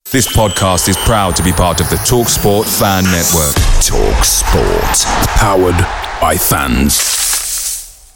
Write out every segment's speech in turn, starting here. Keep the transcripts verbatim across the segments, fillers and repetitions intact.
This podcast is proud to be part of the TalkSport Fan Network. TalkSport. Powered by fans.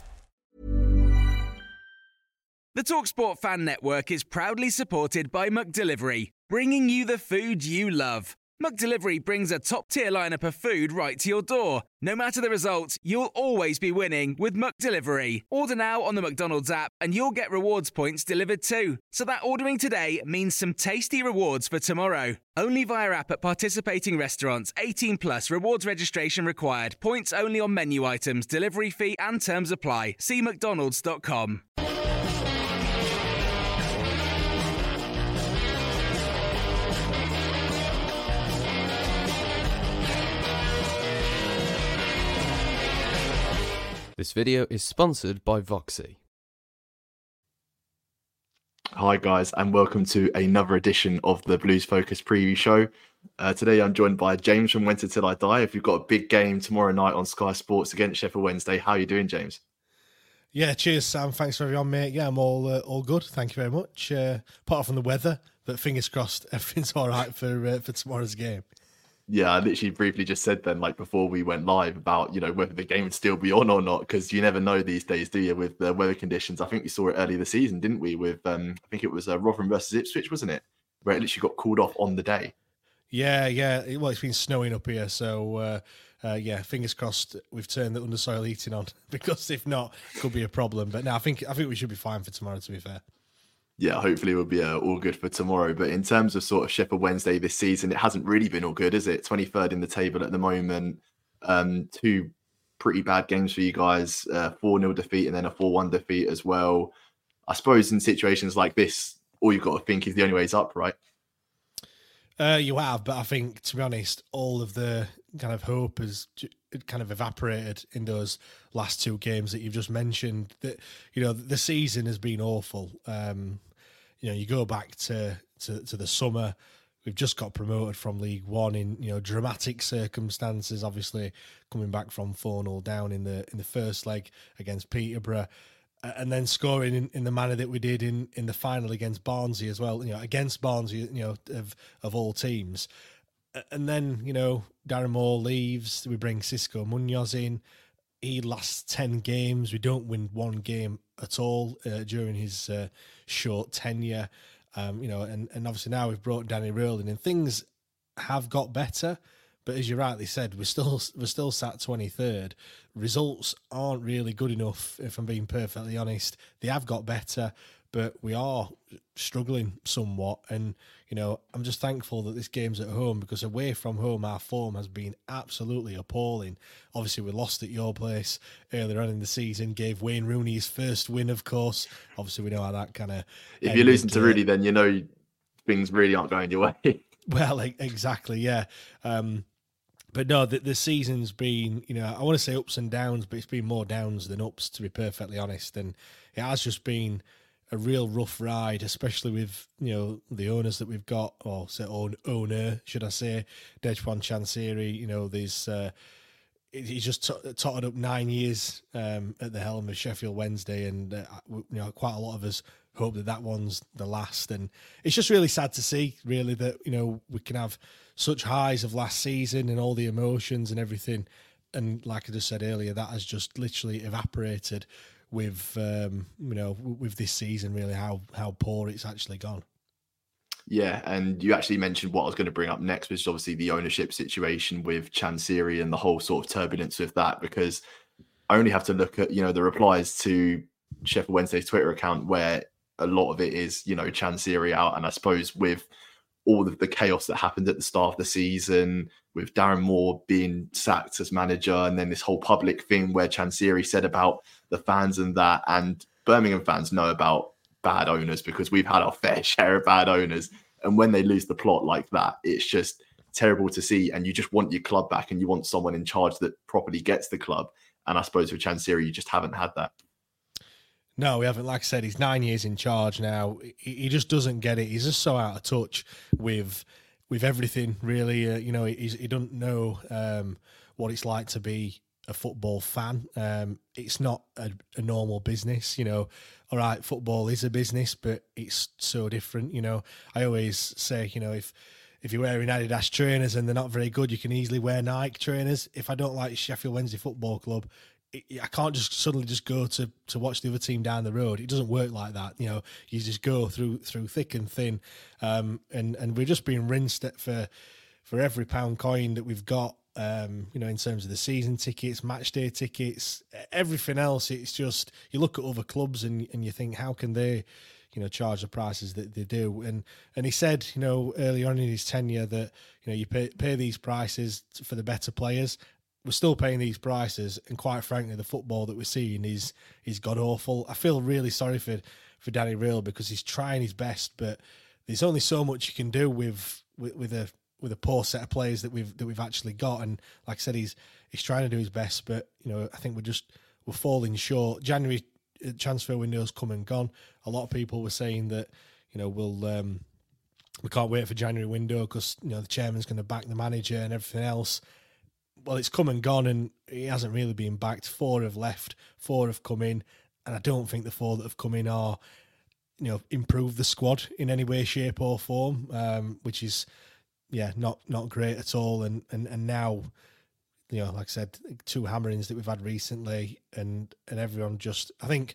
The TalkSport Fan Network is proudly supported by McDelivery, bringing you the food you love. McDelivery brings a top-tier lineup of food right to your door. No matter the result, you'll always be winning with McDelivery. Order now on the McDonald's app and you'll get rewards points delivered too. So that ordering today means some tasty rewards for tomorrow. Only via app at participating restaurants. eighteen plus rewards registration required. Points only on menu items, delivery fee and terms apply. See mcdonalds dot com. This video is sponsored by Voxy. Hi guys, and welcome to another edition of the Blues Focus preview show. Uh, today I'm joined by James from Winter Till I Die. If you've got a big game tomorrow night on Sky Sports against Sheffield Wednesday, how are you doing, James? Yeah, cheers, Sam. Thanks for having me on, mate. Yeah, I'm all uh, all good. Thank you very much. Uh, apart from the weather, but fingers crossed, everything's all right for uh, for tomorrow's game. Yeah, I literally briefly just said then, like before we went live, about, you know, whether the game would still be on or not, because you never know these days, do you, with the weather conditions. I think we saw it early this season, didn't we, with, um, I think it was uh, Rotherham versus Ipswich, wasn't it, where it literally got called off on the day. Yeah, yeah. Well, it's been snowing up here, so, uh, uh, yeah, fingers crossed we've turned the undersoil heating on, because if not, it could be a problem. But no, I think, I think we should be fine for tomorrow, to be fair. Yeah, hopefully we'll be uh, all good for tomorrow. But in terms of sort of Sheffield Wednesday this season, it hasn't really been all good, is it? twenty-third in the table at the moment. Um, two pretty bad games for you guys. Uh, four nil defeat and then a four one defeat as well. I suppose in situations like this, all you've got to think is the only way is up, right? Uh, you have, but I think, to be honest, all of the kind of hope has kind of evaporated in those last two games that you've just mentioned. That, you know, the season has been awful. Um, you know, you go back to, to to the summer, we've just got promoted from League One in, you know, dramatic circumstances. Obviously, coming back from four nil down in the in the first leg against Peterborough, and then scoring in, in the manner that we did in, in the final against Barnsley as well. You know, against Barnsley, you know, of of all teams. And then, you know, Darren Moore leaves. We bring Xisco Munoz in. He lasts ten games. We don't win one game at all uh, during his uh, short tenure. Um, you know, and, and obviously now we've brought Danny Rowland in. Things have got better, but as you rightly said, we're still we're still sat twenty-third. Results aren't really good enough, if I'm being perfectly honest. They have got better, but we are struggling somewhat. And, you know, I'm just thankful that this game's at home, because away from home, our form has been absolutely appalling. Obviously, we lost at your place earlier on in the season, gave Wayne Rooney his first win, of course. Obviously, we know how that kind of... If you're losing to Rooney, then you know things really aren't going your way. Well, exactly, yeah. Um, but no, the, the season's been, you know, I want to say ups and downs, but it's been more downs than ups, to be perfectly honest. And it has just been a real rough ride, especially with, you know, the owners that we've got, or say own, owner, should I say, Dejphon Chansiri. You know, there's uh, he's just t- totted up nine years um, at the helm of Sheffield Wednesday, and uh, you know, quite a lot of us hope that that one's the last. And it's just really sad to see, really, that, you know, we can have such highs of last season and all the emotions and everything, and like I just said earlier, that has just literally evaporated with um, you know, with this season, really, how how poor it's actually gone. Yeah, and you actually mentioned what I was going to bring up next, which is obviously the ownership situation with Chansiri and the whole sort of turbulence with that, because I only have to look at, you know, the replies to Sheffield Wednesday's Twitter account, where a lot of it is, you know, Chansiri out. And I suppose with all of the chaos that happened at the start of the season, with Darren Moore being sacked as manager, and then this whole public thing where Chansiri said about the fans and that, and Birmingham fans know about bad owners because we've had our fair share of bad owners. And when they lose the plot like that, it's just terrible to see. And you just want your club back, and you want someone in charge that properly gets the club. And I suppose with Chansiri, you just haven't had that. No, we haven't. Like I said, he's nine years in charge now. He, he just doesn't get it. He's just so out of touch with with everything, really. Uh, you know, he's, he doesn't know um, what it's like to be a football fan. Um, it's not a, a normal business. You know, all right, football is a business, but it's so different. You know, I always say, you know, if if you're wearing Adidas trainers and they're not very good, you can easily wear Nike trainers. If I don't like Sheffield Wednesday Football Club, it, I can't just suddenly just go to to watch the other team down the road. It doesn't work like that. You know, you just go through through thick and thin, um, and and we're just being rinsed at for for every pound coin that we've got. Um, you know, in terms of the season tickets, match day tickets, everything else. It's just, you look at other clubs and and you think, how can they, you know, charge the prices that they do? And and he said, you know, early on in his tenure that, you know, you pay pay these prices for the better players. We're still paying these prices, and quite frankly, the football that we're seeing is is god awful. I feel really sorry for for Danny Röhl, because he's trying his best, but there's only so much you can do with with, with a with a poor set of players that we've that we've actually got. And like I said, he's he's trying to do his best, but you know, I think we're just we're falling short. January transfer window's come and gone. A lot of people were saying that, you know, we'll um, we can't wait for January window because, you know, the chairman's going to back the manager and everything else. Well, it's come and gone, and he hasn't really been backed. Four have left, four have come in, and I don't think the four that have come in are, you know, improved the squad in any way, shape, or form, um, which is, yeah, not not great at all. And, and and now, you know, like I said, two hammerings that we've had recently, and and everyone just, I think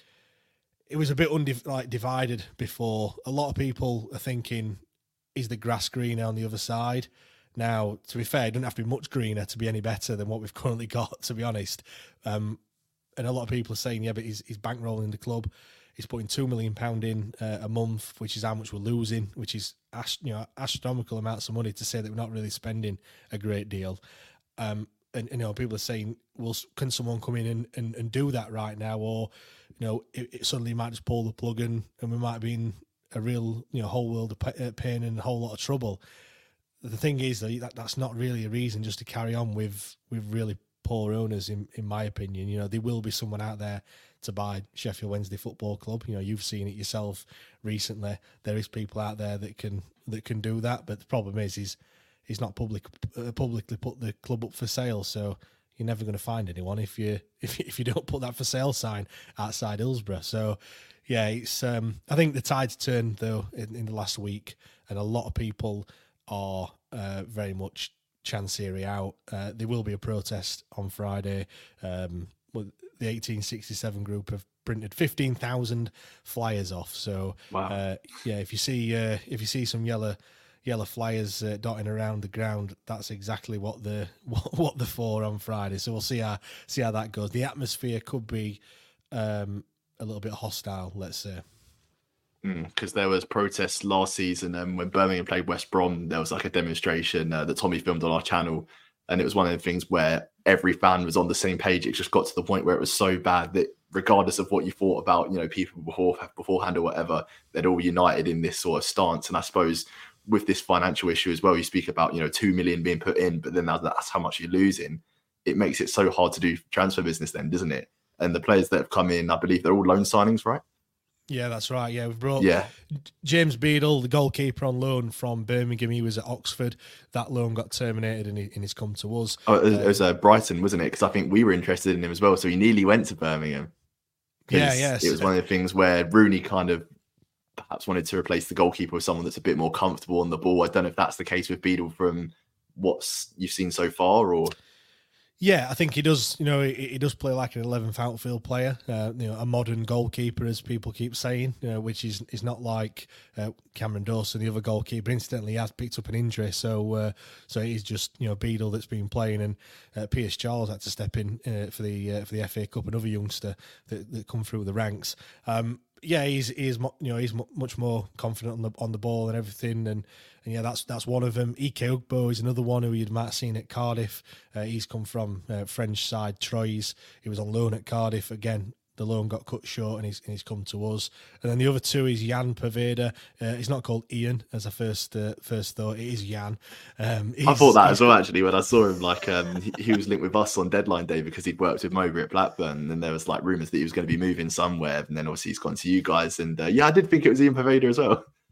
it was a bit undiv- like divided before. A lot of people are thinking, is the grass greener on the other side? Now, to be fair, it doesn't have to be much greener to be any better than what we've currently got, to be honest. Um, and a lot of people are saying, yeah, but he's, he's bankrolling the club. He's putting two million pounds in uh, a month, which is how much we're losing, which is ast- you know astronomical amounts of money to say that we're not really spending a great deal. Um, and, you know, people are saying, well, can someone come in and, and, and do that right now? Or, you know, it, it suddenly might just pull the plug and, and we might be in a real, you know, whole world of pain and a whole lot of trouble. The thing is, though, that that's not really a reason just to carry on with, with really poor owners, in, in my opinion. You know, there will be someone out there to buy Sheffield Wednesday Football Club. You know, you've seen it yourself recently. There is people out there that can that can do that, but the problem is, he's he's not public uh, publicly put the club up for sale. So you're never going to find anyone if you if if you don't put that for sale sign outside Hillsborough. So yeah, it's um, I think the tide's turned though in, in the last week, and a lot of people are uh, very much Chancery out. Uh, there will be a protest on Friday. Um, the eighteen sixty-seven group have printed fifteen thousand flyers off. So wow. uh, yeah, if you see uh, if you see some yellow yellow flyers uh, dotting around the ground, that's exactly what the what, what the for on Friday. So we'll see how see how that goes. The atmosphere could be um, a little bit hostile, let's say. Because mm, there was protests last season, and um, when Birmingham played West Brom, there was like a demonstration uh, that Tommy filmed on our channel, and it was one of the things where every fan was on the same page. It just got to the point where it was so bad that regardless of what you thought about, you know, people before beforehand or whatever, they're all united in this sort of stance. And I suppose with this financial issue as well, you speak about, you know, two million being put in, but then that's how much you're losing. It makes it so hard to do transfer business then, doesn't it? And the players that have come in, I believe they're all loan signings, right? Yeah, that's right. Yeah, we've brought yeah. James Beadle, the goalkeeper, on loan from Birmingham. He was at Oxford. That loan got terminated, and, he, and he's come to us. Oh, it was, um, it was uh, Brighton, wasn't it? Because I think we were interested in him as well. So he nearly went to Birmingham. Yeah, yes. It was one of the things where Rooney kind of perhaps wanted to replace the goalkeeper with someone that's a bit more comfortable on the ball. I don't know if that's the case with Beadle from what you've seen so far, or... Yeah, I think he does. You know, he, he does play like an eleventh outfield player. Uh, you know, a modern goalkeeper, as people keep saying, you know, which is is not like uh, Cameron Dawson, the other goalkeeper. Incidentally, he has picked up an injury, so uh, so it is just, you know, Beadle that's been playing, and uh, Pierce Charles had to step in uh, for the uh, for the F A Cup, another youngster that, that come through the ranks. Um, yeah, he's he's you know he's much more confident on the on the ball and everything, and. And yeah, that's that's one of them. Ike Ugbo is another one who you might have seen at Cardiff. Uh, he's come from uh, French side Troyes. He was on loan at Cardiff. Again, the loan got cut short, and he's and he's come to us. And then the other two is Jan Perveda. Uh, he's not called Ian, as I first uh, first thought. It is Jan. Um, I thought that as well, actually, when I saw him. Like um, he, he was linked with us on deadline day because he'd worked with Mowbray at Blackburn, and there was like rumours that he was going to be moving somewhere. And then obviously he's gone to you guys. And uh, yeah, I did think it was Ian Perveda as well.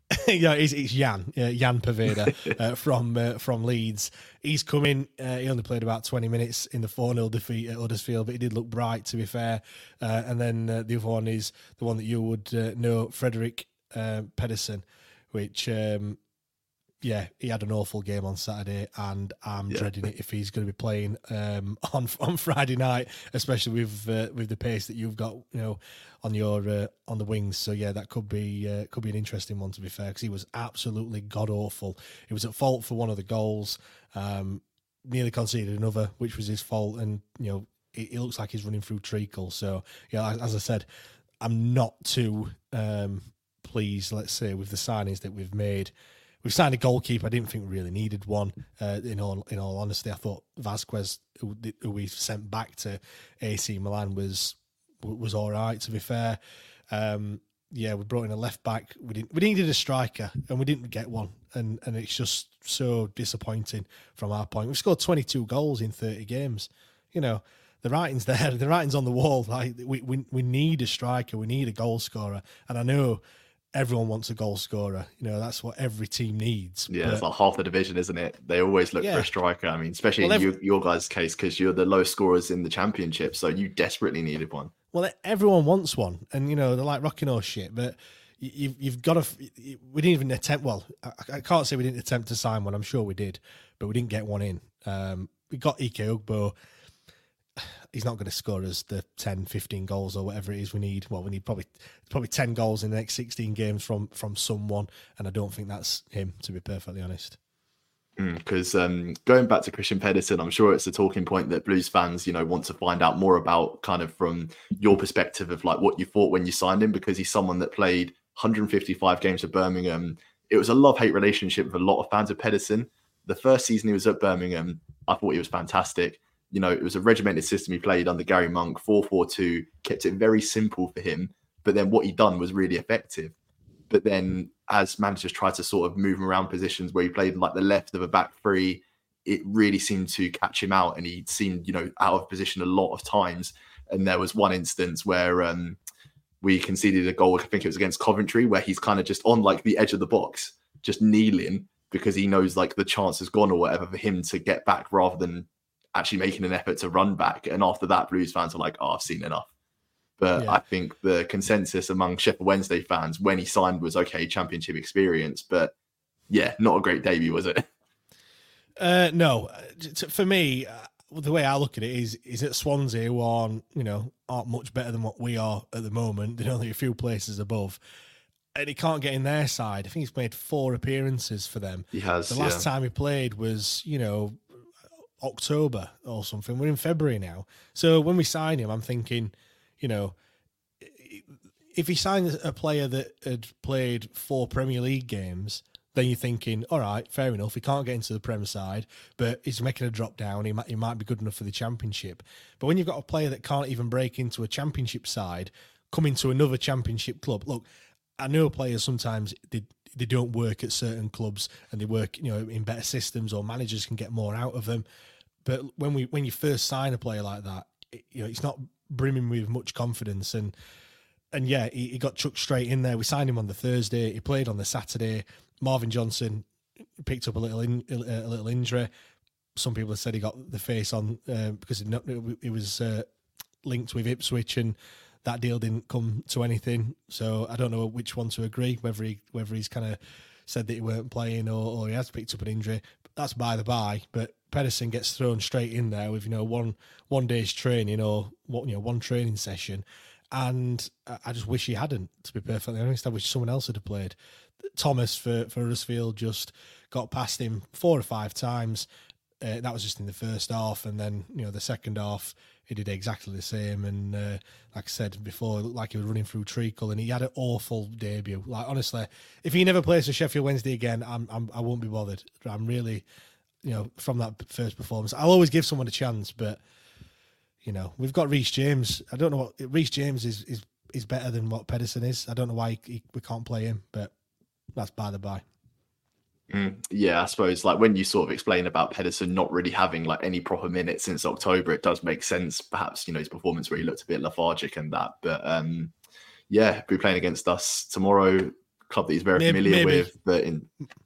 yeah, it's, it's Jan, uh, Jan Poveda uh, from uh, from Leeds. He's come in. Uh, he only played about twenty minutes in the four nil defeat at Huddersfield, but he did look bright, to be fair. Uh, and then uh, the other one is the one that you would uh, know, Frederick uh, Pedersen, which, um, yeah, he had an awful game on Saturday, and I'm yeah. dreading it if he's going to be playing um, on on Friday night, especially with uh, with the pace that you've got, you know, on your uh, on the wings. So yeah, that could be uh, could be an interesting one, to be fair, because he was absolutely god awful. He was at fault for one of the goals, um, nearly conceded another, which was his fault, and you know it, it looks like he's running through treacle. So yeah, as I said, I'm not too um, pleased, let's say, with the signings that we've made. We've signed a goalkeeper. I didn't think we really needed one. Uh, in all in all honesty, I thought Vasquez, who, who we sent back to A C Milan, was was all right. To be fair, um, yeah, we brought in a left back. We didn't. We needed a striker, and we didn't get one. And and it's just so disappointing from our point. We've scored twenty-two goals in thirty games. You know, the writing's there. The writing's on the wall. Like we we we need a striker. We need a goal scorer. And I know everyone wants a goal scorer. You know, that's what every team needs. Yeah, but, it's like half the division, isn't it? They always look yeah. for a striker. I mean, especially well, in every, you, your guys' case, because you're the lowest scorers in the championship, so you desperately needed one. Well, everyone wants one, and you know they're like rocking horse shit. But you've you've got to. We didn't even attempt. Well, I, I can't say we didn't attempt to sign one. I'm sure we did, but we didn't get one in. Um, we got Ike Ugbo. He's not going to score us the ten, fifteen goals or whatever it is we need. Well, we need probably probably ten goals in the next sixteen games from from someone, and I don't think that's him, to be perfectly honest. Because mm, um, going back to Christian Pedersen, I'm sure it's a talking point that Blues fans, you know, want to find out more about, kind of from your perspective of like what you thought when you signed him, because he's someone that played one hundred fifty-five games for Birmingham. It was a love-hate relationship with a lot of fans of Pedersen. The first season he was at Birmingham, I thought he was fantastic. You know, it was a regimented system he played under Gary Monk, four four two, kept it very simple for him. But then what he done was really effective. But then as managers tried to sort of move him around positions where he played like the left of a back three, it really seemed to catch him out, and he seemed, you know, out of position a lot of times. And there was one instance where um, we conceded a goal, I think it was against Coventry, where he's kind of just on like the edge of the box, just kneeling, because he knows like the chance has gone or whatever for him to get back rather than actually making an effort to run back. And after that, Blues fans were like, oh, I've seen enough. But yeah. I think the consensus among Sheffield Wednesday fans when he signed was, okay, championship experience. But yeah, not a great debut, was it? Uh, no. For me, uh, the way I look at it is, is that Swansea, who aren't, you know, aren't much better than what we are at the moment. They're only a few places above. And he can't get in their side. I think he's made four appearances for them. He has, The last yeah. time he played was, you know, October or something. We're in February now. So when we sign him, I'm thinking, you know, if he signs a player that had played four Premier League games, then you're thinking, all right, fair enough. He can't get into the Prem side, but he's making a drop down. He might, he might be good enough for the Championship. But when you've got a player that can't even break into a Championship side, come into another Championship club, look, I know players sometimes they they don't work at certain clubs and they work, you know, in better systems, or managers can get more out of them. But when we when you first sign a player like that, it, you know, it's not brimming with much confidence. And and yeah, he, he got chucked straight in there. We signed him on the Thursday. He played on the Saturday. Marvin Johnson picked up a little in, a little injury. Some people have said he got the face on uh, because it, it was uh, linked with Ipswich, and that deal didn't come to anything. So I don't know which one to agree, whether he whether he's kind of said that he weren't playing or, or he has picked up an injury. That's by the by. But Pedersen gets thrown straight in there with, you know, one one day's training or what you know one training session, and I just wish he hadn't. To be perfectly honest, I wish someone else had played. Thomas for for Huddersfield just got past him four or five times. Uh, that was just in the first half, and then you know the second half he did exactly the same. And uh, like I said before, it looked like he was running through treacle, and he had an awful debut. Like honestly, if he never plays for Sheffield Wednesday again, I'm, I'm I won't be bothered. I'm really, you know, from that first performance, I'll always give someone a chance. But you know, we've got Reece James. I don't know what Reece James is is is better than what Pedersen is. I don't know why he, he, we can't play him, but that's by the by. Mm, yeah, I suppose like when you sort of explain about Pedersen not really having like any proper minutes since October, it does make sense. Perhaps, you know, his performance where he looked a bit lethargic and that. But um, yeah, he'll be playing against us tomorrow. club that he's very maybe, familiar maybe. with. But in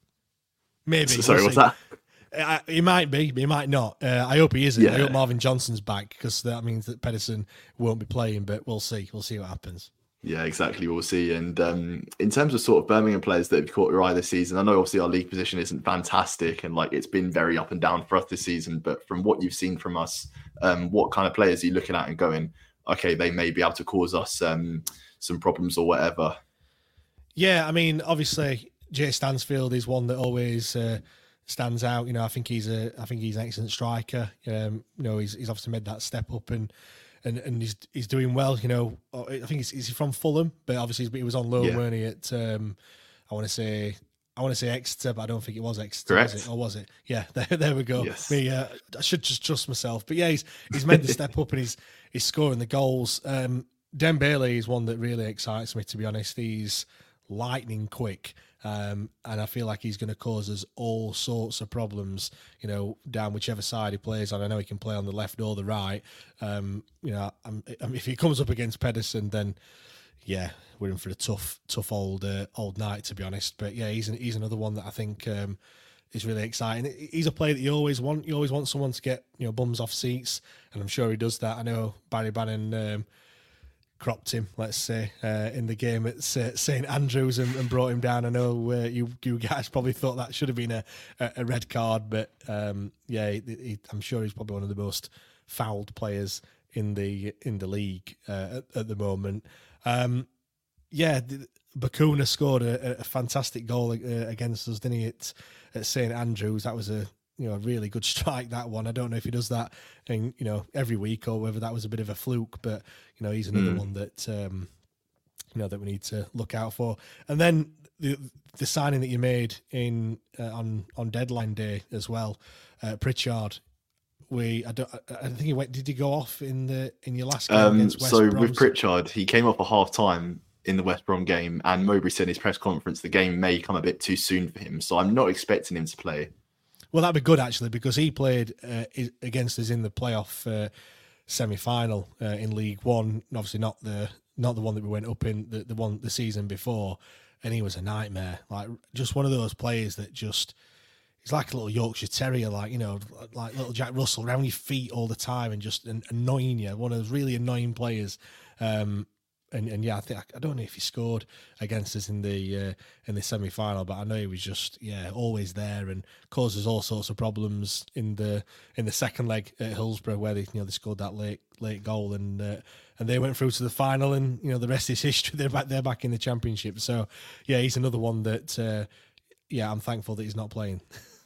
maybe sorry, we'll what's see. that? Uh, he might be, but he might not. Uh, I hope he isn't. Yeah. I hope Marvin Johnson's back because that means that Pedersen won't be playing. But we'll see. We'll see what happens. Yeah, exactly. We'll see. And um, in terms of sort of Birmingham players that have caught your eye this season, I know obviously our league position isn't fantastic and like it's been very up and down for us this season. But from what you've seen from us, um, what kind of players are you looking at and going, okay, they may be able to cause us um, some problems or whatever? Yeah, I mean, obviously Jay Stansfield is one that always uh, stands out. You know, I think he's a, I think he's an excellent striker. Um, you know, he's he's obviously made that step up and and, and he's he's doing well. You know, I think he's, he's from Fulham, but obviously he was on loan, Yeah. weren't he? At um, I want to say. I want to say Exeter, but I don't think it was Exeter, Correct. was it? Or was it? Yeah, there, there we go. Yes. Me, uh, I should just trust myself. But yeah, he's he's made the step up and he's he's scoring the goals. Um, Dembele is one that really excites me, to be honest. He's lightning quick, um, and I feel like he's going to cause us all sorts of problems, you know, down whichever side he plays on. I know he can play on the left or the right. Um, you know, I'm, I'm, if he comes up against Pedersen, then yeah, we're in for a tough, tough old uh, old night, to be honest. But yeah, he's an, he's another one that I think um, is really exciting. He's a player that you always want. You always want someone to get, you know, bums off seats, and I'm sure he does that. I know Barry Bannon um, cropped him, let's say, uh, in the game at Saint Andrews and, and brought him down. I know uh, you you guys probably thought that should have been a, a red card, but um, yeah, he, he, I'm sure he's probably one of the most fouled players in the in the league uh, at, at the moment. Um, yeah, Bakuna scored a, a fantastic goal uh, against us, didn't he, at, at Saint Andrews? That was a you know a really good strike, that one. I don't know if he does that in, you know every week or whether that was a bit of a fluke, but you know he's another mm. one that um, you know that we need to look out for. And then the the signing that you made in uh, on on deadline day as well, uh, Pritchard. We, I don't, I think he went. Did he go off in the in your last game um, against West So Brom? with Pritchard, he came off at half time in the West Brom game, and Mowbray said in his press conference the game may come a bit too soon for him. So I'm not expecting him to play. Well, that'd be good actually because he played uh, against us in the playoff uh, semi final uh, in League One. Obviously, not the not the one that we went up in, the the one the season before, and he was a nightmare. Like just one of those players that just. He's like a little Yorkshire Terrier, like, you know, like little Jack Russell, around your feet all the time and just annoying you. One of those really annoying players. Um, and, and yeah, I think I don't know if he scored against us in the uh, in the semi final, but I know he was just yeah always there and causes all sorts of problems in the in the second leg at Hillsborough where they you know they scored that late late goal and uh, and they went through to the final and you know the rest is history. They're back they're back in the Championship. So yeah, he's another one that uh, yeah I'm thankful that he's not playing.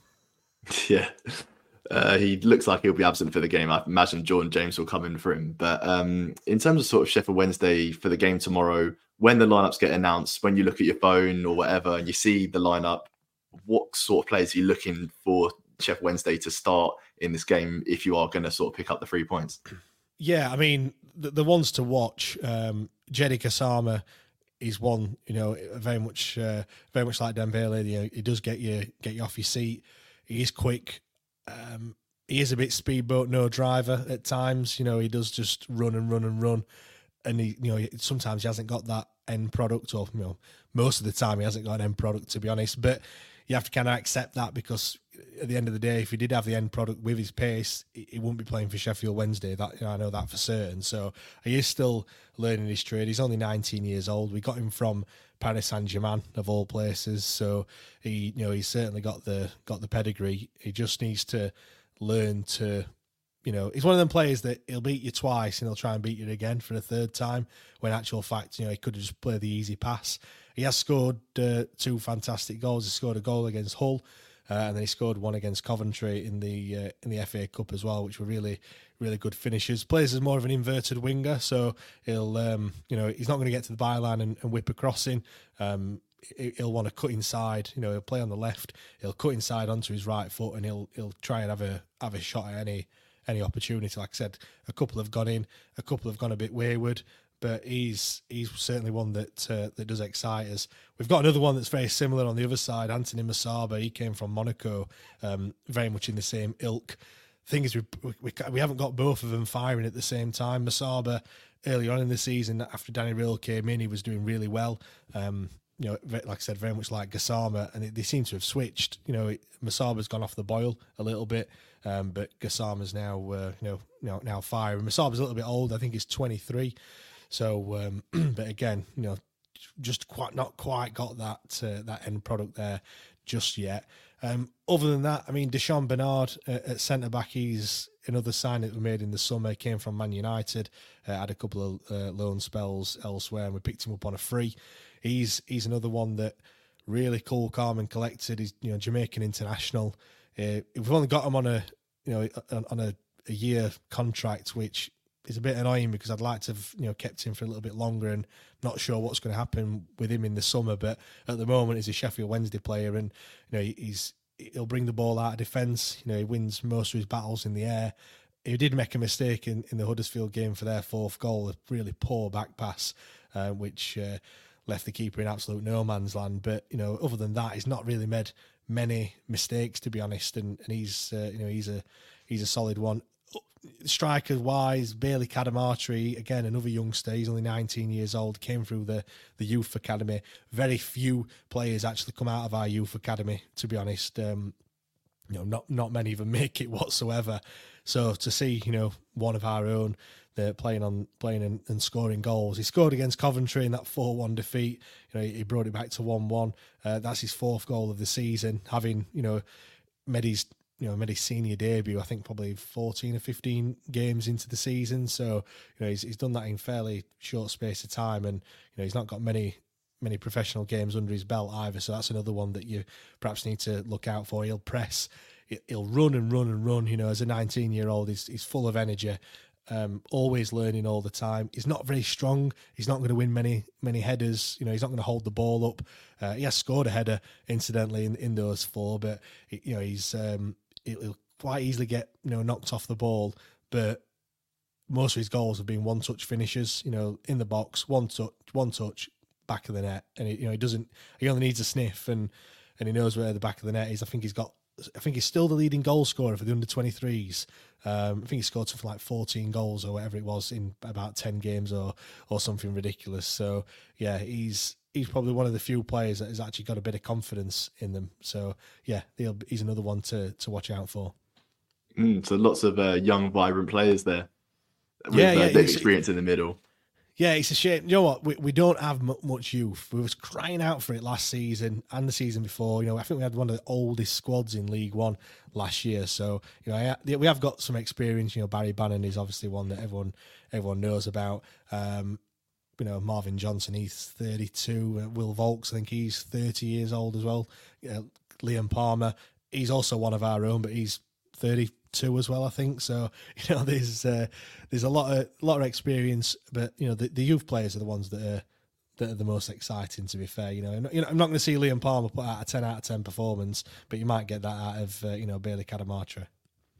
Yeah, uh, he looks like he'll be absent for the game. I imagine Jordan James will come in for him. But um, in terms of sort of Sheffield Wednesday for the game tomorrow, when the lineups get announced, when you look at your phone or whatever and you see the lineup, what sort of players are you looking for Sheffield Wednesday to start in this game if you are going to sort of pick up the three points? Yeah, I mean, the, the ones to watch, um, Jeddy Kasama is one, you know, very much uh, very much like Dembele. You know, he does get you get you off your seat. He is quick. Um, he is a bit speedboat, no driver at times. You know, he does just run and run and run. And, he, you know, sometimes he hasn't got that end product, or, you know, most of the time he hasn't got an end product, to be honest. But you have to kind of accept that because at the end of the day, if he did have the end product with his pace, he wouldn't be playing for Sheffield Wednesday. That you know, I know that for certain. So he is still learning his trade. He's only nineteen years old. We got him from Paris Saint-Germain of all places. So he, you know, he's certainly got the got the pedigree. He just needs to learn to, you know, he's one of them players that he'll beat you twice and he'll try and beat you again for a third time. When in actual fact, you know, he could have just played the easy pass. He has scored uh, two fantastic goals. He scored a goal against Hull, uh, and then he scored one against Coventry in the uh, in the F A Cup as well, which were really, really good finishes. Plays as more of an inverted winger, so he'll, um, you know, he's not going to get to the byline and, and whip a crossing. Um, he'll want to cut inside. You know, he'll play on the left. He'll cut inside onto his right foot, and he'll he'll try and have a have a shot at any any opportunity. Like I said, a couple have gone in, a couple have gone a bit wayward. But he's he's certainly one that uh, that does excite us. We've got another one that's very similar on the other side, Anthony Masaba. He came from Monaco, um, very much in the same ilk. Thing is, we, we we haven't got both of them firing at the same time. Masaba, early on in the season, after Danny Rill came in, he was doing really well. Um, you know, like I said, very much like Gassama, and it, they seem to have switched. You know, it, Masaba's gone off the boil a little bit, um, but Gassama's now, uh, you know, now now firing. Masaba's a little bit old. I think he's twenty-three. So, um, but again, you know, just quite not quite got that uh, that end product there just yet. Um, other than that, I mean, Deshaun Bernard uh, at centre back, he's another sign that we made in the summer. Came from Man United, uh, had a couple of uh, loan spells elsewhere, and we picked him up on a free. He's he's another one that really cool, calm, and collected. He's, you know, Jamaican international. Uh, we've only got him on a you know on a, a year contract, which is a bit annoying because I'd like to have, you know, kept him for a little bit longer, and not sure what's going to happen with him in the summer. But at the moment, he's a Sheffield Wednesday player, and you know he's he'll bring the ball out of defence. You know, he wins most of his battles in the air. He did make a mistake in, in the Huddersfield game for their fourth goal, a really poor back pass, uh, which uh, left the keeper in absolute no man's land. But you know, other than that, he's not really made many mistakes, to be honest. And and he's uh, you know he's a he's a solid one. Striker wise, Bailey Cadamartri, again another youngster. He's only nineteen years old. Came through the the youth academy. Very few players actually come out of our youth academy, to be honest. Um, you know, not not many of them make it whatsoever. So to see, you know, one of our own, they're playing on playing and, and scoring goals. He scored against Coventry in that four one defeat. You know, he brought it back to one one. Uh, that's his fourth goal of the season, having, you know, made his you know, made his senior debut, I think probably fourteen or fifteen games into the season. So, you know, he's he's done that in fairly short space of time, and you know, he's not got many many professional games under his belt either. So that's another one that you perhaps need to look out for. He'll press, he'll run and run and run. You know, as a nineteen year old, he's he's full of energy. Um, always learning all the time. He's not very strong. He's not going to win many many headers. You know, he's not going to hold the ball up. Uh, he has scored a header, incidentally, in, in those four, but you know, he's um, he'll quite easily get, you know, knocked off the ball. But most of his goals have been one touch finishes. You know, in the box, one touch, one touch, back of the net, and he, you know, he doesn't. He only needs a sniff, and and he knows where the back of the net is. I think he's got. I think he's still the leading goal scorer for the under twenty-threes. Um, I think he scored something like fourteen goals or whatever it was in about ten games or or something ridiculous. So yeah, he's he's probably one of the few players that has actually got a bit of confidence in them. So yeah, he'll, he's another one to to watch out for. Mm, so lots of uh, young, vibrant players there with yeah, yeah, uh, the experience in the middle. Yeah, it's a shame. You know what? We we don't have m- much youth. We was crying out for it last season and the season before. You know, I think we had one of the oldest squads in League One last year. So, you know, I, we have got some experience. You know, Barry Bannon is obviously one that everyone everyone knows about. Um, you know, Marvin Johnson, he's thirty-two. Uh, Will Volks, I think he's thirty years old as well. Uh, Liam Palmer, he's also one of our own, but he's thirty-two as well, I think. So, you know, there's uh, there's a lot of lot of experience, but you know, the, the youth players are the ones that are that are the most exciting. To be fair, you know, you know, I'm not going to see Liam Palmer put out a ten out of ten performance, but you might get that out of uh, you know, Bailey Cadamartri.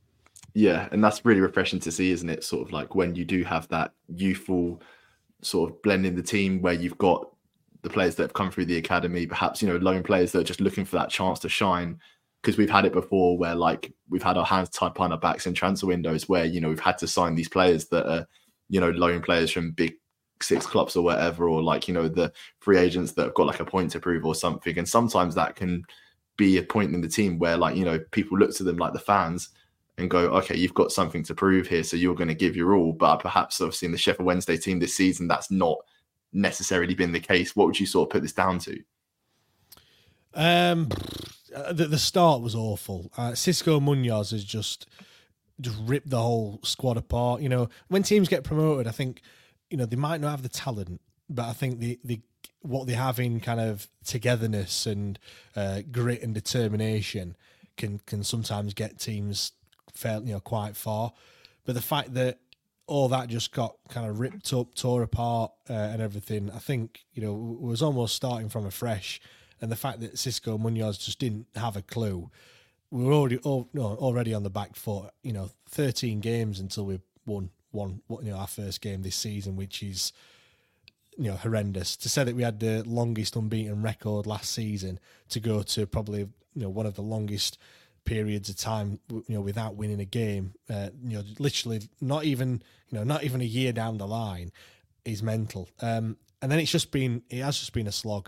Yeah, and that's really refreshing to see, isn't it? Sort of like when you do have that youthful sort of blend in the team where you've got the players that have come through the academy, perhaps, you know, lone players that are just looking for that chance to shine. Because we've had it before where, like, we've had our hands tied behind our backs in transfer windows where, you know, we've had to sign these players that are, you know, lone players from big six clubs or whatever, or like, you know, the free agents that have got like a point to prove or something. And sometimes that can be a point in the team where, like, you know, people look to them, like the fans, and go, okay, you've got something to prove here, so you're going to give your all. But perhaps obviously in the Sheffield Wednesday team this season, that's not necessarily been the case. What would you sort of put this down to? Um, the, the start was awful. Uh, Cisco Munoz has just just ripped the whole squad apart. You know, when teams get promoted, I think, you know, they might not have the talent, but I think the the what they have in kind of togetherness and uh, grit and determination can can sometimes get teams fair, you know, quite far. But the fact that all that just got kind of ripped up, tore apart, uh, and everything, I think, you know, was almost starting from afresh. And the fact that Cisco Munoz just didn't have a clue, we were already all, no, already on the back foot. You know, thirteen games until we won one, you know, our first game this season, which is, you know, horrendous. To say that we had the longest unbeaten record last season, to go to probably, you know, one of the longest periods of time, you know, without winning a game, uh, you know, literally not even, you know, not even a year down the line, is mental. Um, and then it's just been, it has just been a slog.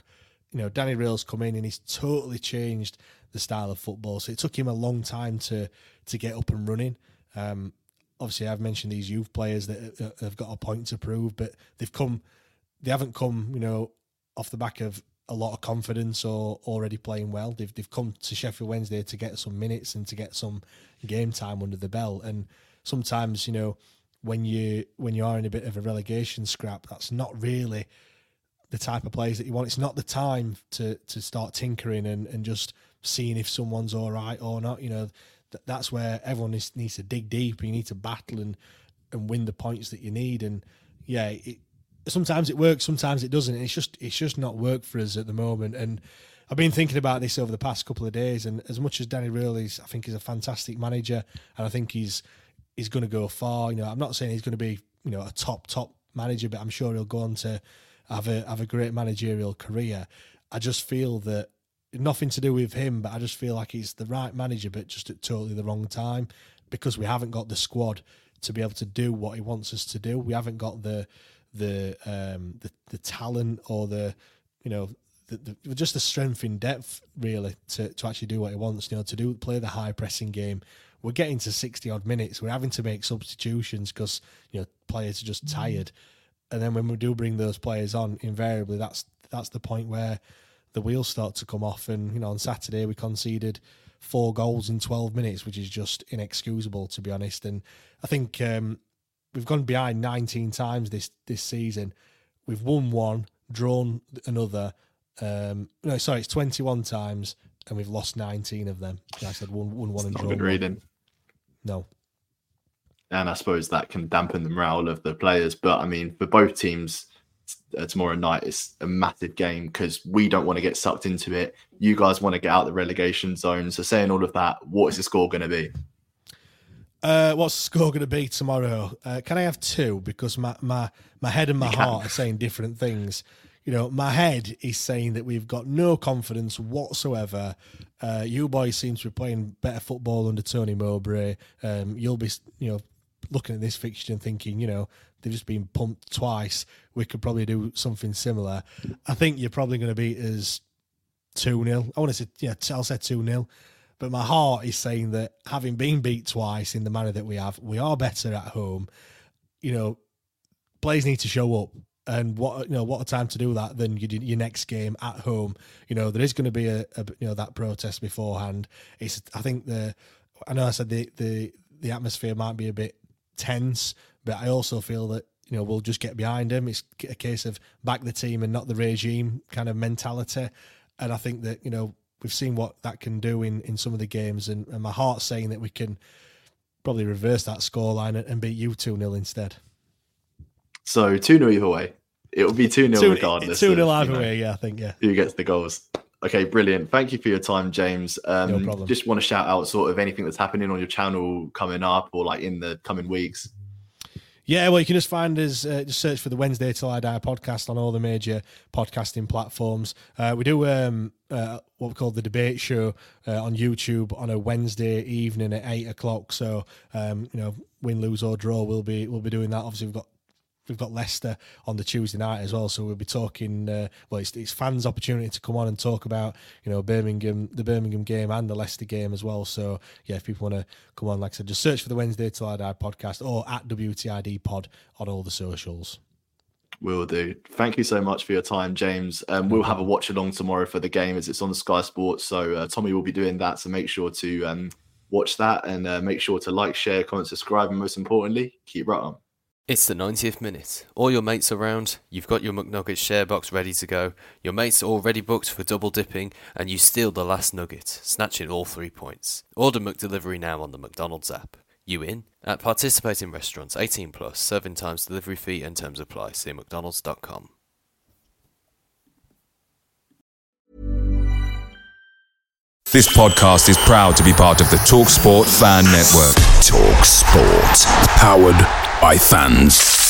you know, Danny Rail's come in and he's totally changed the style of football. So it took him a long time to to get up and running. Um, obviously, I've mentioned these youth players that have got a point to prove, but they've come, they haven't come, you know, off the back of a lot of confidence or already playing well. They've they've come to Sheffield Wednesday to get some minutes and to get some game time under the belt. And sometimes, you know, when you when you are in a bit of a relegation scrap, that's not really the type of players that you want. It's not the time to to start tinkering and, and just seeing if someone's all right or not. You know, th- that's where everyone is, needs to dig deep. You need to battle and and win the points that you need. And yeah, it, sometimes it works, sometimes it doesn't. It's just it's just not worked for us at the moment. And I've been thinking about this over the past couple of days. And as much as Danny Rail is, I think he's a fantastic manager, and I think he's he's going to go far. You know, I'm not saying he's going to be, you know, a top top manager, but I'm sure he'll go on to have a have a great managerial career. I just feel that nothing to do with him, but I just feel like he's the right manager, but just at totally the wrong time, because we haven't got the squad to be able to do what he wants us to do. We haven't got the the um, the, the talent or the, you know, the, the, just the strength in depth really to, to actually do what he wants. You know, to do play the high pressing game. We're getting to sixty odd minutes. We're having to make substitutions because, you know, players are just tired. And then when we do bring those players on, invariably that's that's the point where the wheels start to come off. And, you know, on Saturday we conceded four goals in twelve minutes, which is just inexcusable, to be honest. And I think um, we've gone behind nineteen times this this season. We've won one, drawn another. Um, no, sorry, it's twenty-one times, and we've lost nineteen of them. Like I said, won, won one and drawn one. Not good reading. No. And I suppose that can dampen the morale of the players. But I mean, for both teams, uh, tomorrow night it's a massive game because we don't want to get sucked into it. You guys want to get out the relegation zone. So saying all of that, what is the score going to be? Uh, what's the score going to be tomorrow? Uh, can I have two? Because my, my, my head and my heart are saying different things. You know, my head is saying that we've got no confidence whatsoever. Uh, you boys seem to be playing better football under Tony Mowbray. Um, you'll be, you know, looking at this fixture and thinking, you know, they've just been pumped twice. We could probably do something similar. I think you're probably going to beat us two nil. I want to say, yeah, I'll say two nil. But my heart is saying that having been beat twice in the manner that we have, we are better at home. You know, players need to show up. And what you know, what a time to do that than your, your next game at home. You know, there is going to be a, a you know that protest beforehand. It's I think the I know I said the the the atmosphere might be a bit tense, but I also feel that, you know, we'll just get behind them. It's a case of back the team and not the regime kind of mentality. And I think that, you know, we've seen what that can do in, in some of the games, and, and my heart's saying that we can probably reverse that scoreline and, and beat you two nil instead. So two nil either way. It'll be two nil regardless. two nil either way, yeah, I think, yeah. Who gets the goals. Okay, brilliant. Thank you for your time, James. Um, no problem. Just want to shout out sort of anything that's happening on your channel coming up or like in the coming weeks. Yeah, well, you can just find us, uh, just search for the Wednesday Till I Die podcast on all the major podcasting platforms. Uh, we do um, uh, what we call the debate show uh, on YouTube on a Wednesday evening at eight o'clock. So, um, you know, win, lose or draw, we'll be we'll be doing that. Obviously, we've got We've got Leicester on the Tuesday night as well, so we'll be talking. Uh, well, it's, it's fans' opportunity to come on and talk about, you know, Birmingham, the Birmingham game and the Leicester game as well. So yeah, if people want to come on, like I said, just search for the Wednesday Till I Die podcast or at W T I D Pod on all the socials. Will do. Thank you so much for your time, James. Um, we'll have a watch along tomorrow for the game as it's on Sky Sports. So uh, Tommy will be doing that. So make sure to um, watch that and uh, make sure to like, share, comment, subscribe, and most importantly, keep right on. It's the ninetieth minute. All your mates around, you've got your McNuggets share box ready to go, your mates are already booked for double dipping, and you steal the last nugget, snatching all three points. Order McDelivery now on the McDonald's app. You in? At participating restaurants, eighteen plus, serving times, delivery fee and terms apply. See mcdonalds dot com. This podcast is proud to be part of the TalkSport Fan Network. TalkSport. Powered by fans.